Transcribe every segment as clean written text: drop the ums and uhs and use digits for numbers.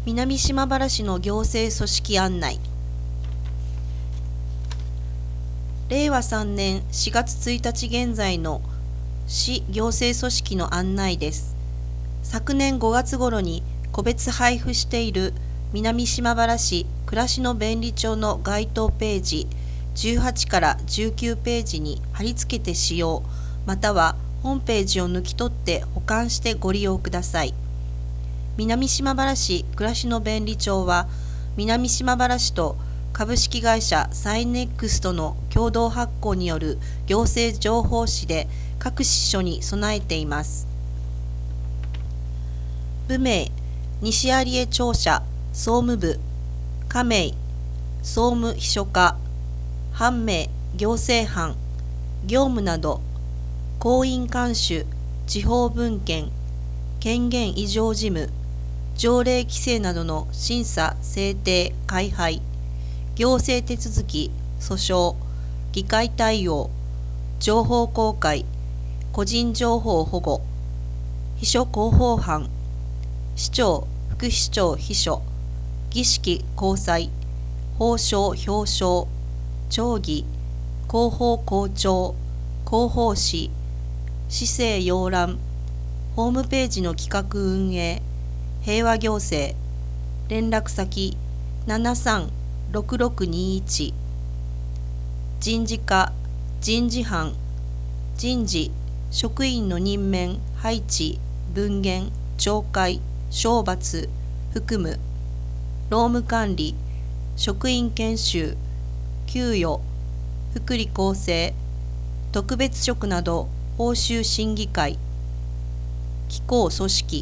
南島原市の行政組織案内。令和3年4月1日現在の市行政組織の案内です。昨年5月頃に個別配布している南島原市暮らしの便利帳の該当ページ18から19ページに貼り付けて使用、または本ページを抜き取って保管してご利用ください。南島原市暮らしの便利帳は、南島原市と株式会社サイネックスとの共同発行による行政情報誌で各支所に備えています。部名、西有江庁舎総務部、課名、総務秘書課、班名、行政班、業務など、婚姻監守、地方分権、権限移譲事務、条例規制などの審査、制定、開廃、行政手続き、訴訟、議会対応、情報公開、個人情報保護、秘書広報班、市長、副市長秘書、儀式交際、褒章表彰、弔儀、広報校長、広報誌、市政要覧、ホームページの企画運営、平和行政、連絡先736621、人事課、人事班、人事、職員の任免、配置、分限、懲戒、懲罰、含む、労務管理、職員研修、給与、福利厚生、特別職など報酬審議会、機構組織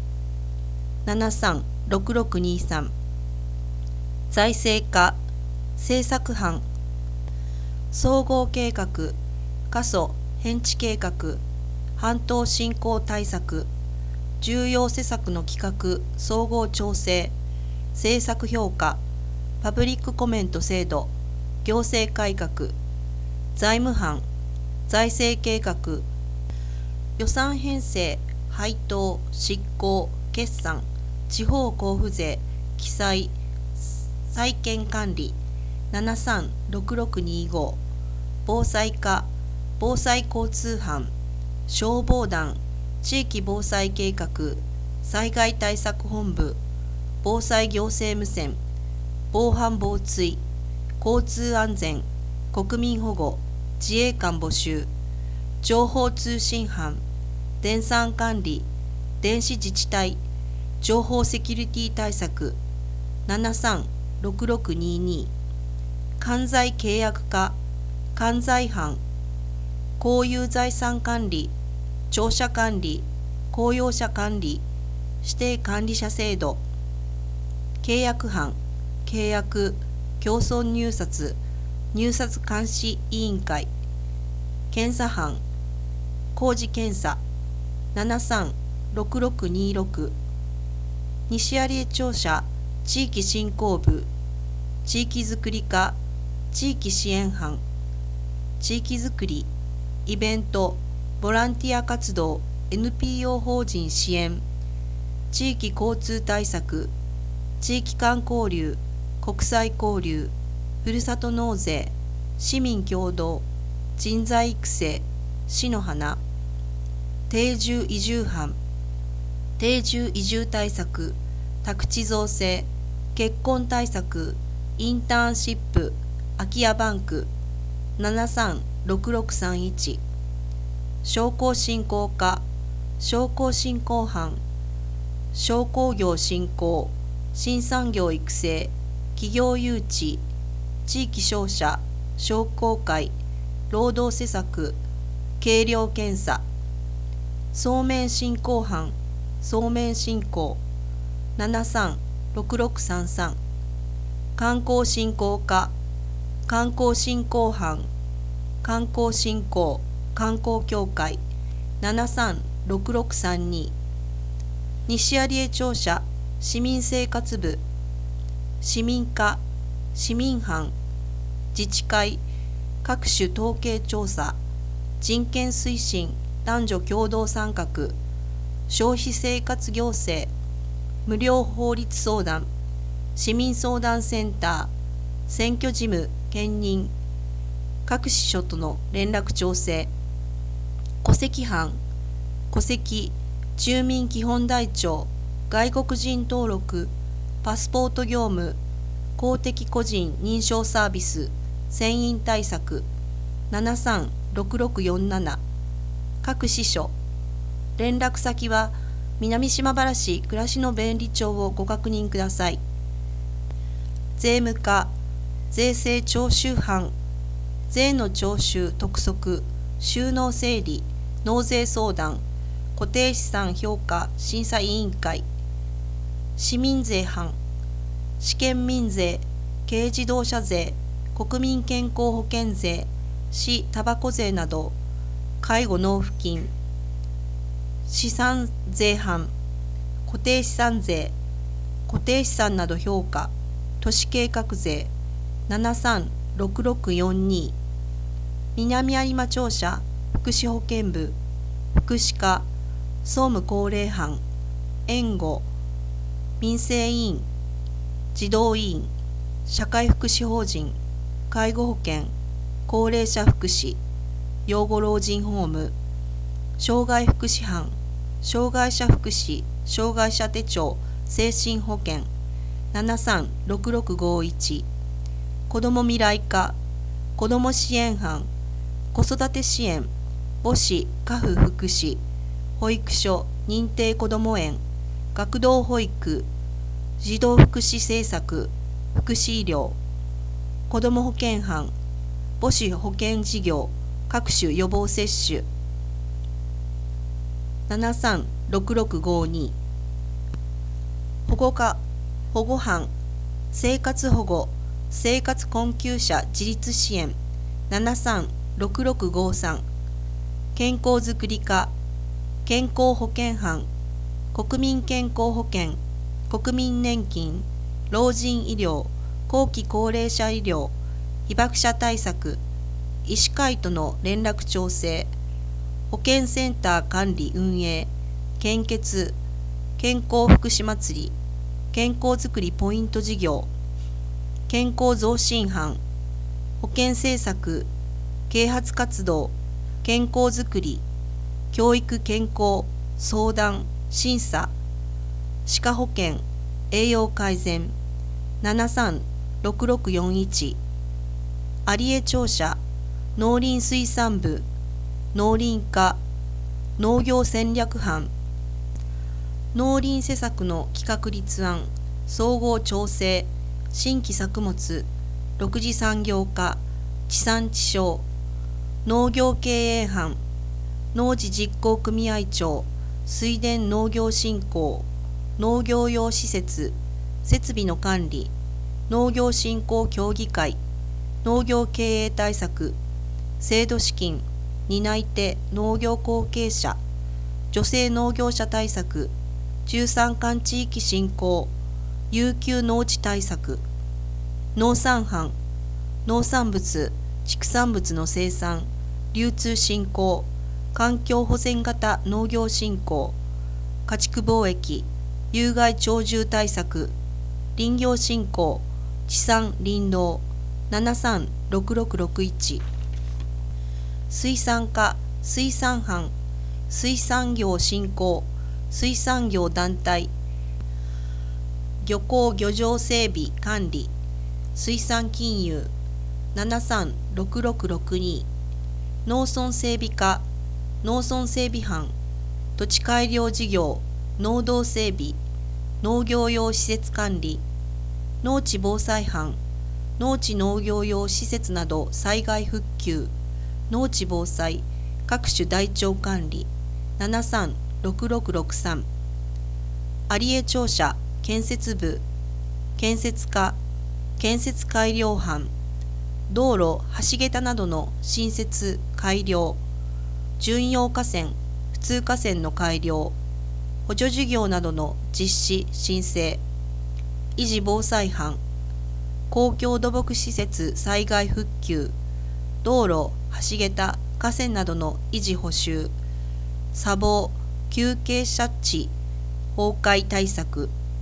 736623、財政課、政策班、総合計画、過疎偏地計画、半島振興対策、重要施策の企画総合調整、政策評価、パブリックコメント制度、行政改革、財務班、財政計画、予算編成、配当、執行、決算、地方交付税、記載、債権管理736625、防災課、防災交通班、消防団、地域防災計画、災害対策本部、防災行政無線、防犯防追、交通安全、国民保護、自衛官募集、情報通信班、電産管理、電子自治体、情報セキュリティ対策736622、関西契約課、関西班、公有財産管理、庁舎管理、公用車管理、指定管理者制度、契約班、契約、競争入札、入札監視委員会、検査班、工事検査736626、西有江庁舎地域振興部、地域づくり課、地域支援班、地域づくり、イベント、ボランティア活動、NPO 法人支援、地域交通対策、地域間交流、国際交流、ふるさと納税、市民協働、人材育成、市の花、定住移住班、定住移住対策、宅地造成、結婚対策、インターンシップ、空き家バンク736631、商工振興課、商工振興班、商工業振興、新産業育成、企業誘致、地域商社、商工会、労働施策、計量検査、総面振興班、総面振興736633、観光振興課、観光振興班、観光振興、観光協会736632、西有江庁舎市民生活部、市民課、市民班、自治会、各種統計調査、人権推進、男女共同参画、消費生活行政、 無料法律相談、市民相談センター、選挙事務兼任、各支所との連絡調整、戸籍班、戸籍、住民基本台帳、外国人登録、パスポート業務、公的個人認証サービス、船員対策、736647、各支所、連絡先は南島原市暮らしの便利帳をご確認ください。税務課、税制徴収班、税の徴収督促、収納整理、納税相談、固定資産評価審査委員会、市民税班、試験民税、軽自動車税、国民健康保険税、市たばこ税など、介護納付金、資産税班、固定資産税、固定資産など評価、都市計画税、736642、南有馬庁舎福祉保健部、福祉課、総務高齢班、援護、民生委員、児童委員、社会福祉法人、介護保険、高齢者福祉、養護老人ホーム、障害福祉班、障害者福祉、障害者手帳、精神保健、736651、子ども未来課、子ども支援班、子育て支援、母子家父福祉、保育所認定こども園、学童保育、児童福祉政策、福祉医療、子ども保健班、母子保健事業、各種予防接種、736652、保護課、保護班、生活保護、生活困窮者自立支援、736653、健康づくり課、健康保険班、国民健康保険、国民年金、老人医療、後期高齢者医療、被爆者対策、医師会との連絡調整、保健センター管理運営、献血、健康福祉祭り、健康づくりポイント事業、健康増進班、保健政策、啓発活動、健康づくり、教育健康、相談、審査、歯科保険、栄養改善、736641、有江庁舎、農林水産部、農林課、農業戦略班、農林施策の企画立案、総合調整、新規作物、6次産業化、地産地消、農業経営班、農事実行組合長、水田農業振興、農業用施設、設備の管理、農業振興協議会、農業経営対策、制度資金、担い手農業後継者、女性農業者対策、中山間地域振興、悠久農地対策、農産班、農産物、畜産物の生産、流通振興、環境保全型農業振興、家畜貿易、有害鳥獣対策、林業振興、地産林農、736661、水産課、水産班、水産業振興、水産業団体、漁港漁場整備管理、水産金融、736662、農村整備課、農村整備班、土地改良事業、農道整備、農業用施設管理、農地防災班、農地農業用施設など災害復旧、農地防災、各種台帳管理、736663、有江庁舎建設部、建設課、建設改良班、道路、橋桁などの新設、改良、準用河川、普通河川の改良、補助事業などの実施・申請、維持防災班、公共土木施設災害復旧、道路、橋桁、河川などの維持補修、砂防、急傾斜地、崩壊対策、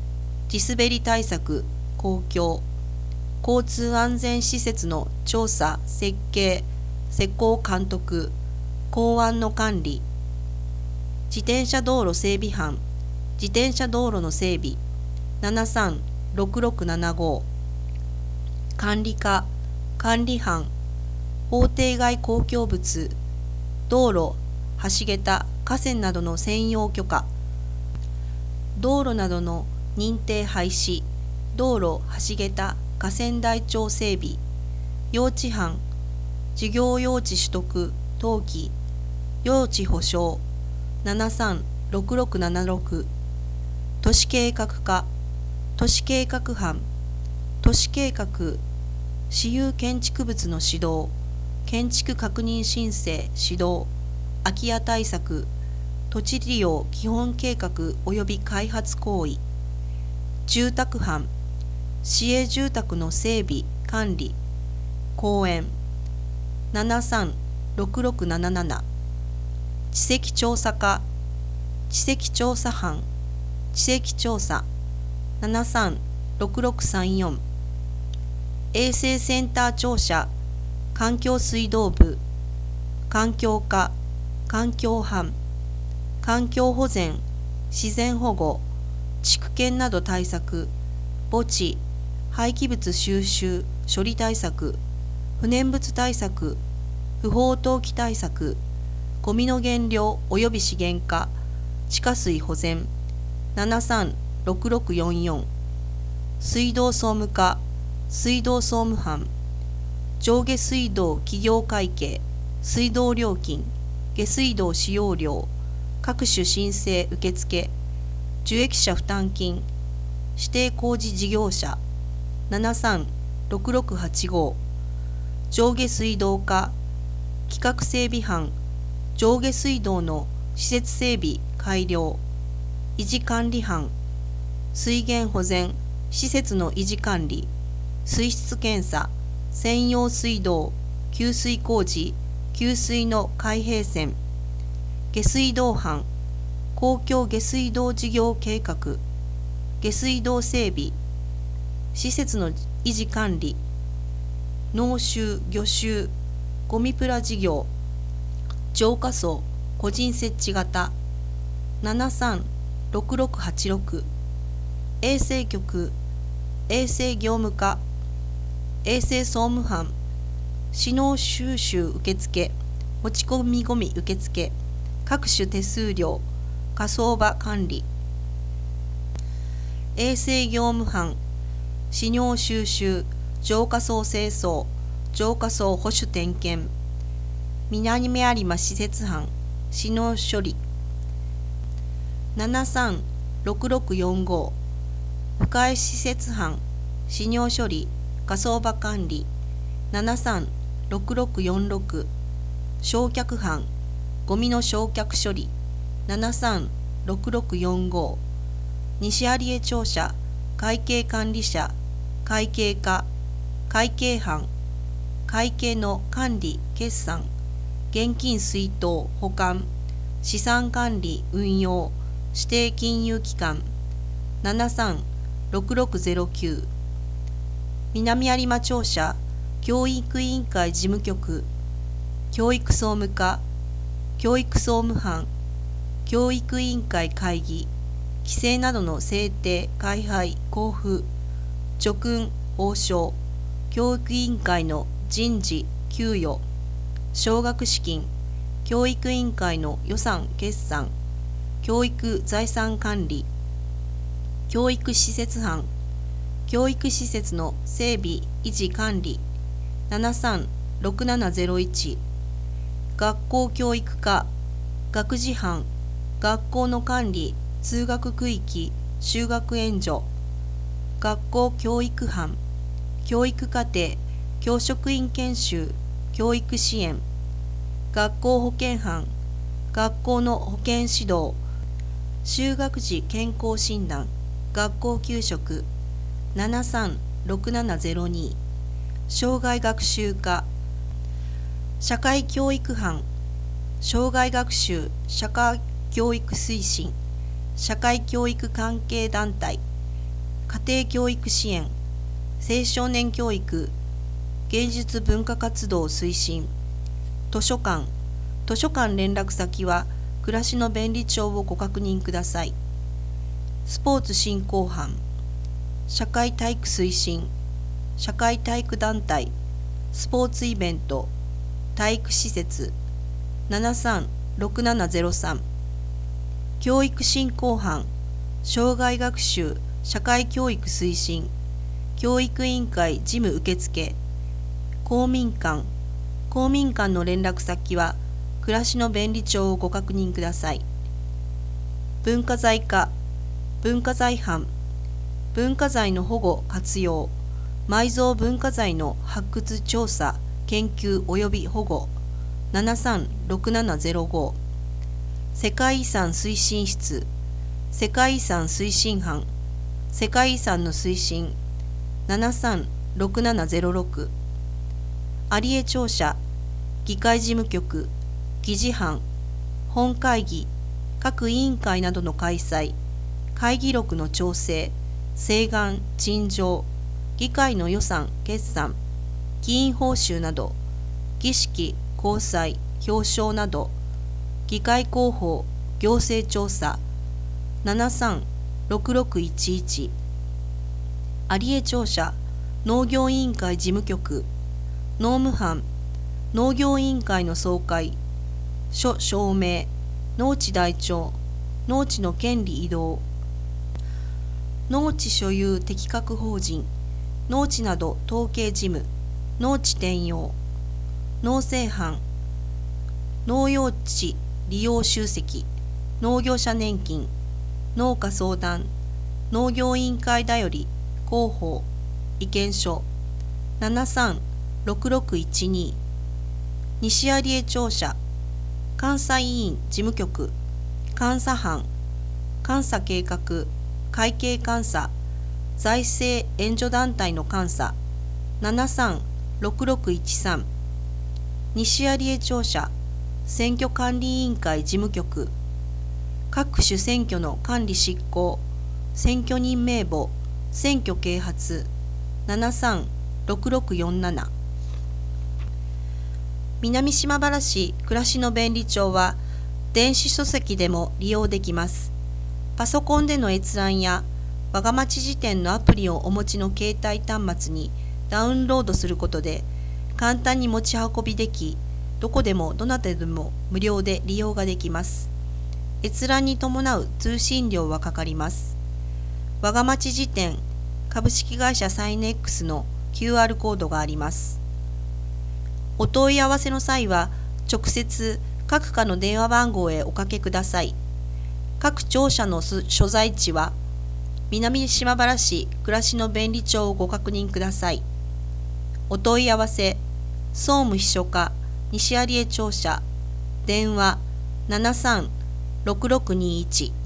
地滑り対策、公共、交通安全施設の調査、設計、施工監督、港湾の管理、自転車道路整備班、自転車道路の整備、736675、管理課、管理班、法定外公共物、道路、橋桁、河川などの専用許可、道路などの認定廃止、道路、橋桁、河川台帳整備、用地班、事業用地取得、登記、用地保証、736676、都市計画課、都市計画班、都市計画、私有建築物の指導、建築確認申請、指導、空き家対策、土地利用基本計画及び開発行為、住宅班、市営住宅の整備、管理、公園、736677、地籍調査課、地籍調査班、地籍調査、736634、衛生センター庁舎、環境水道部、環境課、環境班、環境保全、自然保護、畜犬など対策、墓地、廃棄物収集・処理対策、不燃物対策、不法投棄対策、ゴミの減量及び資源化、地下水保全、736644、水道総務課、水道総務班、上下水道企業会計、水道料金、下水道使用料、各種申請受付、受益者負担金、指定工事事業者、736685、上下水道課、企画整備班、上下水道の施設整備改良、維持管理班、水源保全、施設の維持管理、水質検査、専用水道、給水工事、給水の開閉栓、下水道班、公共下水道事業計画、下水道整備、施設の維持管理、農収・漁収、ゴミプラ事業、浄化槽、個人設置型、736686、衛生局、衛生業務課、衛生総務班、市納収集受付、持ち込みゴミ受付、各種手数料、火葬場管理、衛生業務班、市納収集、浄化槽清掃、浄化槽保守点検、南有馬施設班、市納処理、736645、深井施設班、市納処理、火葬場管理、736646、焼却班、ゴミの焼却処理、736645、西有江庁舎、会計管理者、会計課、会計班、会計の管理・決算、現金出納・保管、資産管理・運用、指定金融機関、736609、南有馬庁舎、教育委員会事務局、教育総務課、教育総務班、教育委員会会議、規制などの制定・開廃・交付、叙勲・報奨、教育委員会の人事・給与、奨学資金、教育委員会の予算・決算、教育財産管理、教育施設班、教育施設の整備・維持管理、736701、学校教育課、学事班、学校の管理・通学区域・就学援助、学校教育班、教育課程、教職員研修、教育支援、学校保健班、学校の保健指導、就学時健康診断、学校給食、736702、障害学習課、社会教育班、障害学習・社会教育推進、社会教育関係団体、 家庭教育支援、青少年教育、芸術文化活動推進、図書館連絡先は暮らしの便利帳をご確認ください。スポーツ振興班、社会体育推進、社会体育団体、スポーツイベント、体育施設、736703、教育振興班、障害学習、社会教育推進、教育委員会事務受付、公民館の連絡先は暮らしの便利帳をご確認ください。文化財課、文化財班、文化財の保護活用、埋蔵文化財の発掘調査、研究及び保護、736705、世界遺産推進室、世界遺産推進班、世界遺産の推進、736706、有江庁舎、議会事務局、議事班、本会議、各委員会などの開催、会議録の調整、請願、陳情、議会の予算、決算、議員報酬など、儀式、交際、表彰など、議会広報、行政調査、736611、有江庁舎、農業委員会事務局、農務班、農業委員会の総会、書証明、農地台帳、農地の権利移動、農地所有適格法人、農地など統計事務、農地転用、農政班、農用地利用集積、農業者年金、農家相談、農業委員会だより、広報、意見書、736612、西有江庁舎、監査委員事務局、監査班、監査計画、会計監査、財政援助団体の監査、736613、西有江庁舎、選挙管理委員会事務局、各種選挙の管理執行、選挙人名簿、選挙啓発、736647。南島原市暮らしの便利帳は電子書籍でも利用できます。パソコンでの閲覧やわがまち辞典のアプリをお持ちの携帯端末にダウンロードすることで簡単に持ち運びでき、どこでもどなたでも無料で利用ができます。閲覧に伴う通信料はかかります。わがまち辞典株式会社サイネックスの QR コードがあります。お問い合わせの際は直接各課の電話番号へおかけください。各庁舎の所在地は南島原市暮らしの便利帳をご確認ください。お問い合わせ、総務秘書課西有江庁舎、電話736621